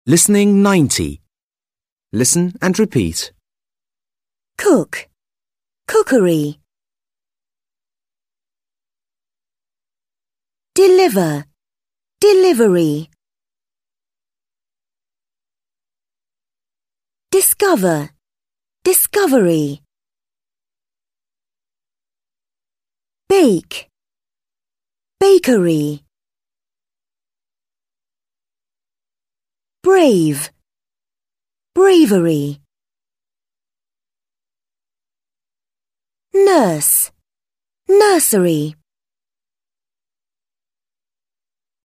Listening 90. Listen and repeat. Cook, cookery. Deliver, delivery. Discover, discovery. Bake, bakery. Brave, bravery. Nurse, nursery.